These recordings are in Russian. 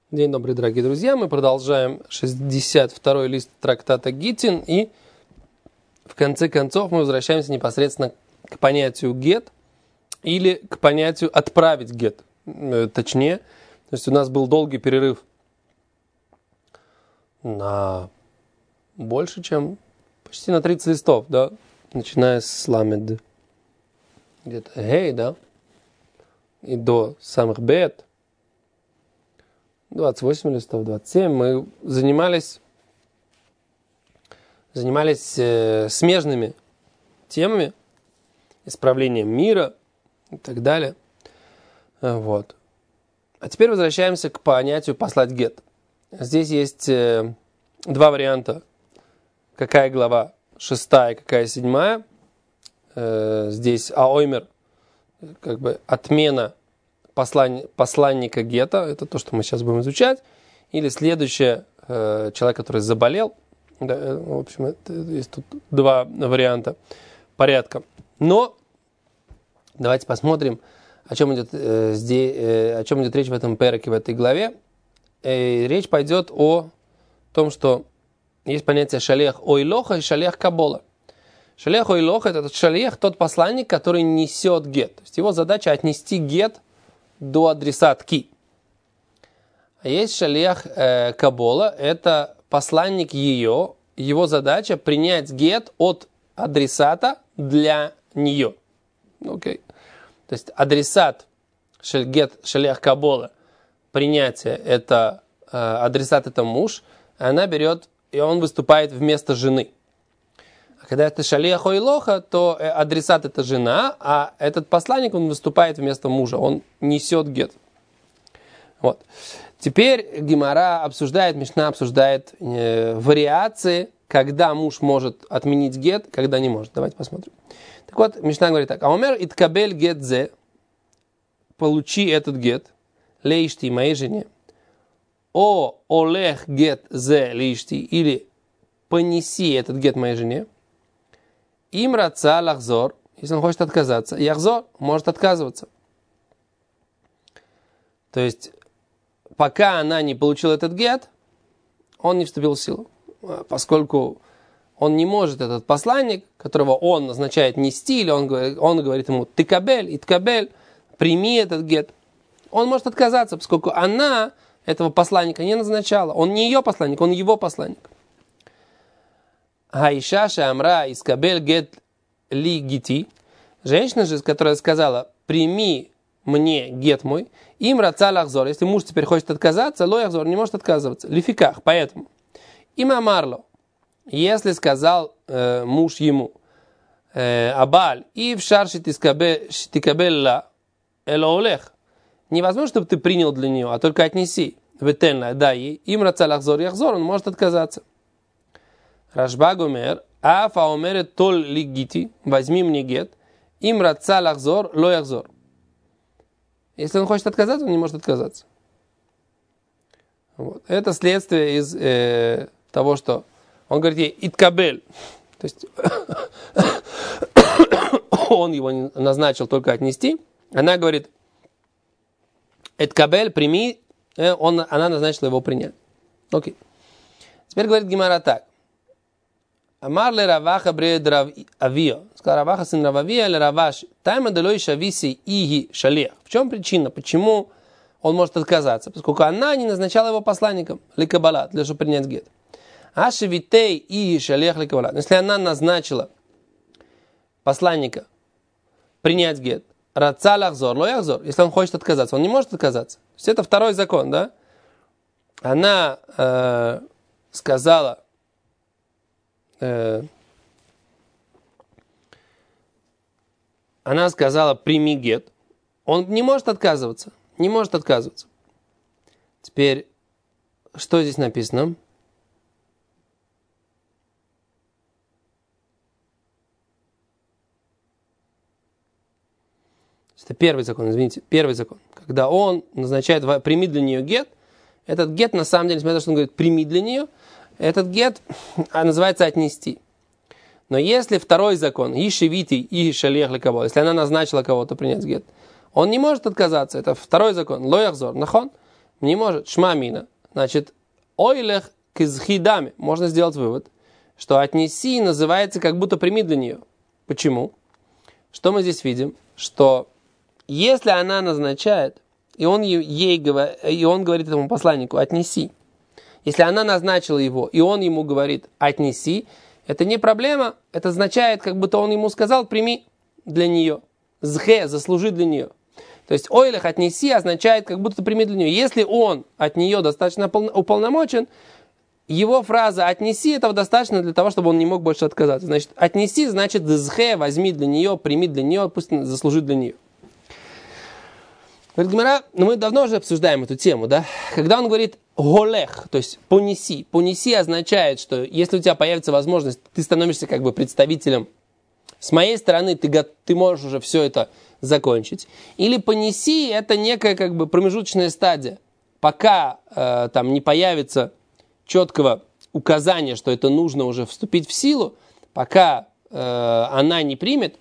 День добрый, дорогие друзья. Мы продолжаем 62-й лист трактата Гитин. И в конце концов мы возвращаемся непосредственно к понятию гет или к понятию отправить гет. Точнее, то есть у нас был долгий перерыв на больше, чем почти на 30 листов, да, начиная с ламед, где-то гей, да, и до самых бет. 28 листов, 27. Мы занимались смежными темами, исправлением мира и так далее. Вот. А теперь возвращаемся к понятию послать гет. Здесь есть два варианта. Какая глава? 6, какая 7. Здесь аоймер, как бы отмена посланника гета, это то, что мы сейчас будем изучать, или следующее, человек, который заболел, да, в общем, есть тут два варианта порядка. Но давайте посмотрим, о чем идет речь в этом переке, в этой главе. Речь пойдет о том, что есть понятие шалех ойлоха и шалех кабола. Шалех ойлоха — это шалех, тот посланник, который несет гет. То есть его задача отнести гет до адресатки. А есть шалех кабола, это посланник его задача принять гет от адресата для нее. Okay. То есть адресат гет шалех кабола, принятие, это адресат, это муж, она берет, и он выступает вместо жены. А когда это шалех ойлоха, то адресат это жена, а этот посланник, он выступает вместо мужа, он несет гет. Вот. Теперь Гемара обсуждает, Мишна обсуждает вариации, когда муж может отменить гет, когда не может. Давайте посмотрим. Так вот, Мишна говорит так. Аомер иткабель гет зе, получи этот гет, лейшти, моей жене. О олех гет зе лейшти, или понеси этот гет моей жене. Им раца лахзор, если он хочет отказаться, яхзор может отказываться. То есть, пока она не получила этот гет, он не вступил в силу. Поскольку он не может, этот посланник, которого он назначает нести, или он говорит ему ты кабель, иткабель, прими этот гет, он может отказаться, поскольку она этого посланника не назначала. Он не ее посланник, он его посланник. Аиша шамра искабель гет ли гити. Женщина же, которая сказала, прими мне гет мой, им раца лахзор. Если муж теперь хочет отказаться, ло яхзор, не может отказываться. Лификах, поэтому. Им амарло. Если сказал муж ему, абаль, и в шарши тикабелла элоолех, невозможно, чтобы ты принял для нее, а только отнеси. Ветенла, дай ей. Им раца лахзор, яхзор, он может отказаться. Рашба гомер, афа омерет тол лигити, возьми мне гет, им раца лахзор, ло яхзор. Если он хочет отказаться, он не может отказаться. Вот. Это следствие из того, что он говорит ей иткабель, то есть он его назначил только отнести, она говорит иткабель, прими, она назначила его принять. Окей. Теперь говорит Гемара так. Амар ле Раваха бред Рав Авио. Сказал Раваха сын Рав Авио ле Раваш. Тайма делой шависи иги шалех. В чем причина? Почему он может отказаться? Поскольку она не назначала его посланником лекабалат, для того, чтобы принять гет. А шевитей иги шалех лекабалат. Если она назначила посланника принять гет, раца лахзор, ло яхзор. Если он хочет отказаться, он не может отказаться. То есть это второй закон, да? Она сказала, прими гет. Он не может отказываться. Не может отказываться. Теперь, что здесь написано? Это первый закон, извините. Первый закон. Когда он назначает, прими для нее гет, этот гет, на самом деле, несмотря на то, что он говорит, прими для нее, этот гет называется отнести. Но если второй закон, ишевити и шалех лекабол, если она назначила кого-то принять гет, он не может отказаться. Это второй закон. Ло яхзор, нахон. Не может. Шмамина. Значит, ойлех кизхидами. Можно сделать вывод, что отнеси называется как будто прими для нее. Почему? Что мы здесь видим? Что если она назначает, и он говорит этому посланнику, отнеси. Если она назначила его, и он ему говорит, отнеси, это не проблема, это означает, как будто он ему сказал, прими для нее. Зхе, заслужи для нее. То есть ойлех отнеси означает, как будто прими для нее. Если он от нее достаточно уполномочен, его фраза «отнеси» этого достаточно для того, чтобы он не мог больше отказаться. Значит, отнеси значит «зхе», возьми для нее, прими для нее, пусть заслужит для нее. Говорит Гемара, мы давно уже обсуждаем эту тему, да? Когда он говорит «голех», то есть «понеси», «понеси» означает, что если у тебя появится возможность, ты становишься как бы представителем. С моей стороны ты можешь уже все это закончить. Или «понеси» — это некая как бы промежуточная стадия. Пока там не появится четкого указания, что это нужно уже вступить в силу, пока она не примет,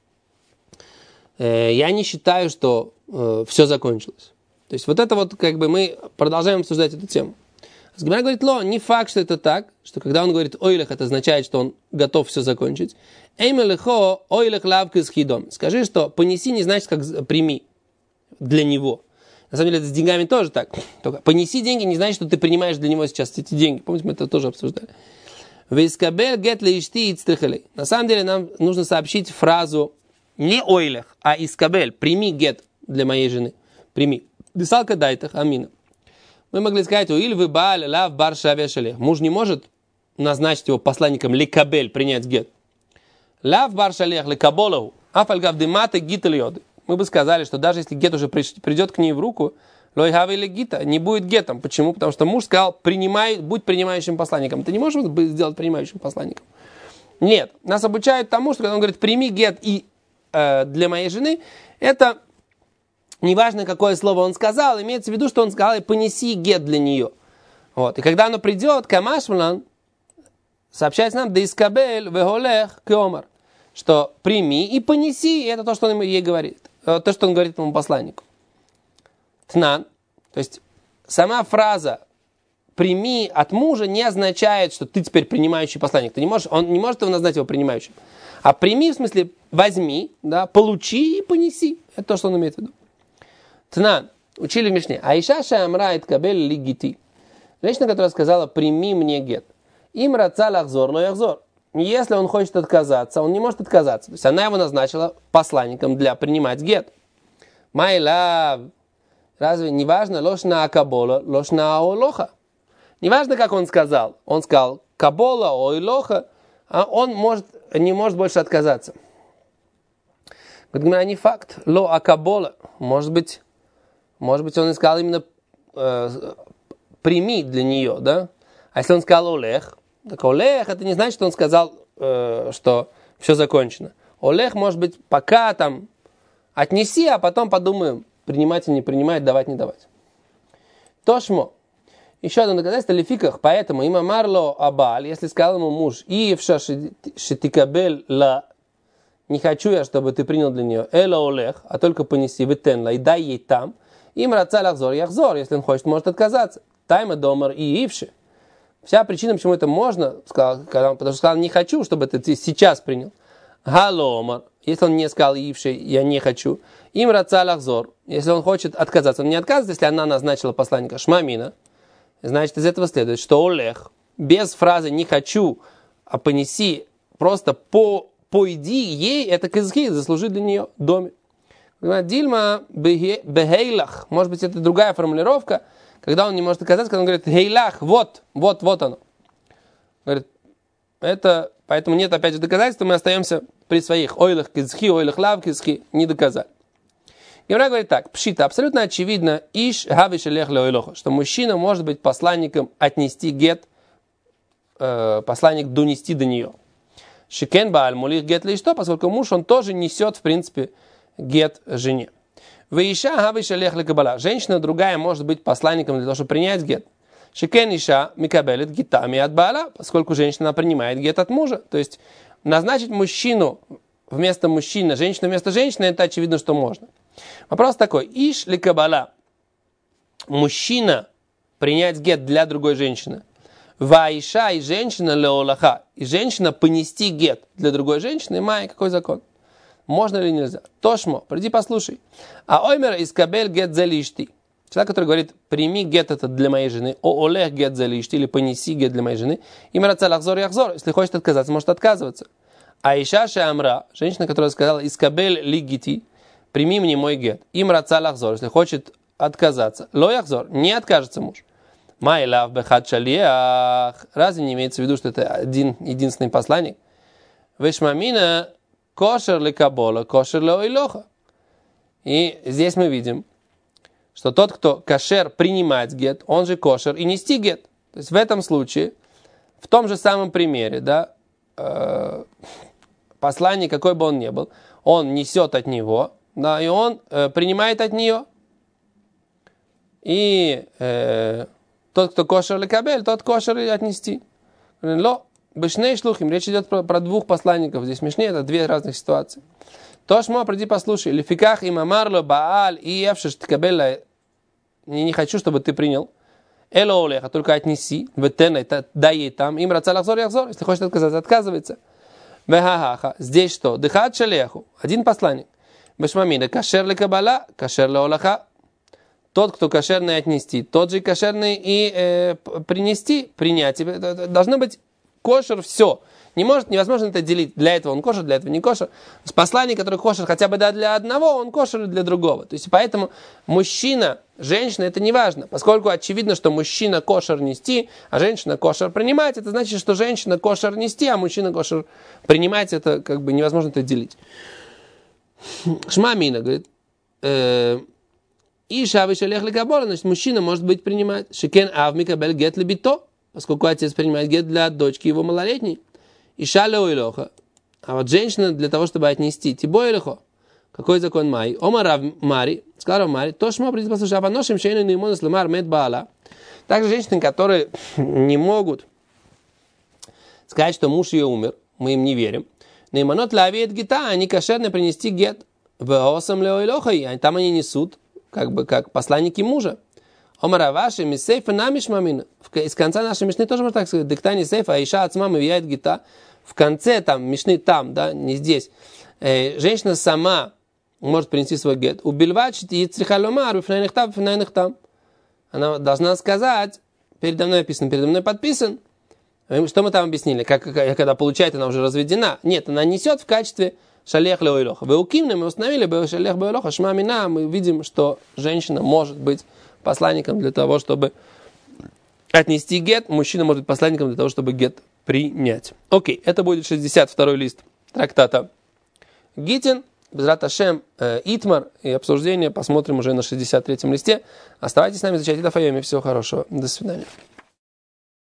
я не считаю, что все закончилось. То есть вот это вот как бы мы продолжаем обсуждать эту тему. Гемара говорит, не факт, что это так, что когда он говорит ойлех, это означает, что он готов все закончить. Эймелехо ойлех лавка с хидом. Скажи, что понеси не значит, как прими для него. На самом деле это с деньгами тоже так. Только понеси деньги не значит, что ты принимаешь для него сейчас эти деньги. Помните, мы это тоже обсуждали. На самом деле нам нужно сообщить фразу не ойлех, а искабель. Прими гет для моей жены. Прими. Десалка дайтах, амина. Мы могли сказать, уиль вы бааль лав бар шавешалех. Муж не может назначить его посланником лекабель, принять гет. Лав бар шалех лекаболову, афальгав дематы гитальоды. Мы бы сказали, что даже если гет уже придет к ней в руку, лойхавы или гита, не будет гетом. Почему? Потому что муж сказал, будь принимающим посланником. Ты не можешь быть сделать принимающим посланником? Нет. Нас обучают тому, что когда он говорит, прими гет и для моей жены, это неважно, какое слово он сказал, имеется в виду, что он сказал, и понеси гет для нее. Вот. И когда оно придет, камашмлан, сообщается нам, да искабель веголех кеомар, что прими и понеси, и это то, что он ей говорит, то, что он говорит этому посланнику. Тнан, то есть сама фраза прими от мужа не означает, что ты теперь принимающий посланник. Он не может его назвать его принимающим. А прими, в смысле, возьми, да, получи и понеси. Это то, что он имеет в виду. Тнан, учили в Мишне. Аиша шамрает кабель лигити. Женщина, которая сказала, прими мне гет. Им раца лахзор, но яхзор. Если он хочет отказаться, он не может отказаться. То есть она его назначила посланником для принимать гет. Майла, разве не важно ложна акабола, ложна аолоха? Не важно, как он сказал. Он сказал кабола, ойлоха, а он не может больше отказаться. Говорит, не факт. Ло акабола. Может быть, он сказал именно прими для нее, да? А если он сказал олех, так олех, это не значит, что он сказал, что все закончено. Олех, может быть, пока там отнеси, а потом подумаем, принимать или не принимать, давать, не давать. Тошмо. Еще одно доказательство, лификах, поэтому има марло абаль, если сказал ему муж, и в шатикабель ла, не хочу я, чтобы ты принял для нее, эла олех, а только понеси, витенла, и дай ей там, им раца лахзор, яхзор, если он хочет, может отказаться. Тайма домар и ивши. Вся причина, почему это можно, потому что сказал, не хочу, чтобы ты сейчас принял. Галомар, если он не сказал ивши, я не хочу. Им раца лахзор, если он хочет отказаться. Он не отказывается, если она назначила посланника шмамина. Значит, из этого следует, что олех, без фразы «не хочу», а понеси, просто пойди ей, это кизхи, заслужи для нее в доме. Дильма бехейлах, может быть, это другая формулировка, когда он не может отказаться, когда он говорит «хейлах», вот оно. Говорит, поэтому нет опять же доказательства, мы остаемся при своих ойлах кизхи, ойлах лав кизхи, не доказали. Гемара говорит так, пшита, абсолютно очевидно, иш гавиш элех леойлоха, что мужчина может быть посланником отнести гет, посланник донести до нее. Шикен бааль мулих гет лишто, поскольку муж, он тоже несет, в принципе, гет жене. Вейша гавиш элех лекабала, женщина другая может быть посланником для того, чтобы принять гет. Шикен иша микабелет гитами от баала, поскольку женщина принимает гет от мужа. То есть назначить мужчину вместо мужчины, женщину вместо женщины, это очевидно, что можно. Вопрос такой, иш ли кабала, мужчина принять гет для другой женщины. Ваиша и женщина леолаха. И женщина понести гет для другой женщины. Май, какой закон? Можно или нельзя? Тошмо, приди послушай. А оймер искабель гет залишти. Человек, который говорит, прими гет это для моей жены. О олег гет залишти. Или понеси гет для моей жены. Им рацал ахзор и ахзор. Если хочет отказаться, может отказываться. А иша шеамра. Женщина, которая сказала, искабель лигити. Прими мне мой гет. Им рацал ахзор. Если хочет отказаться. Ло ахзор. Не откажется муж. Майлав бехат шалиах. Разве не имеется в виду, что это единственный посланник? Вешмамина кошер ли кабола, кошер ли ойлоха. И здесь мы видим, что тот, кто кошер принимать гет, он же кошер и нести гет. То есть в этом случае, в том же самом примере, да, посланник, какой бы он ни был, он несет от него, да, и он принимает от нее. И тот, кто кошер ли кабель, тот кошер и отнести. Ло, бешней шлухим. Речь идет про двух посланников. Здесь смешнее, это две разных ситуации. Тошмо, приди послушай. Лификах им амарло бааль и евшиш ткабелла. Не хочу, чтобы ты принял. Эло олеха, только отнеси. Ветенай, дай ей там. Им рацал ахзор и ахзор. Если хочет отказаться, отказывается. Вехахаха. Здесь что? Дыхат шалеху. Один посланник. Бешмамина. Кашер ли кабала, кашер ли олеха. Тот, кто кошерный отнести, тот же кошерный и принести, принять. Должно быть кошер все. Невозможно это делить. Для этого он кошер, для этого не кошер. Посланник, который кошер хотя бы для одного, он кошер для другого. То есть поэтому мужчина, женщина, это не важно. Поскольку очевидно, что мужчина кошер нести, а женщина кошер принимать, это значит, что женщина кошер нести, а мужчина кошер принимать, это как бы невозможно это делить. Шмамина говорит, и шавиш олег ликабола, значит, мужчина может быть принимать. Шекен авмикабель гет лебито, поскольку отец принимает гет для дочки его малолетней. И шале ойлоха. А вот женщина для того, чтобы отнести тибо илохо. Какой закон май? Омарав мари, сказал Рав Мари, то шмо придет послушать, а поношим шейну неймону слемар мед баала. Также женщины, которые не могут сказать, что муж ее умер, мы им не верим. Неймонот лавиет гета, они кошерно принести гет. Веосам ле ойлоха, и там они несут как посланники мужа. Омараваши, мисейфа намиш мамина. Из конца нашей мишны тоже можно так сказать. Диктани сейфа, а иша от мамы вияет гита. В конце там, мишны там, да, не здесь. Женщина сама может принести свой гет. Убильвачить и црихаломару, фнайнахтам. Она должна сказать, передо мной написан, передо мной подписан. Что мы там объяснили? Когда получает, она уже разведена. Нет, она несет в качестве шалех леойлоха. В Эукимне мы установили шалех леойлоха. Шмамина, мы видим, что женщина может быть посланником для того, чтобы отнести гет. Мужчина может быть посланником для того, чтобы гет принять. Окей, это будет 62-й лист трактата Гитин. Безрат Ашем, Итмар и обсуждение посмотрим уже на 63-м листе. Оставайтесь с нами, изучайте Дафайоми. Всего хорошего. До свидания.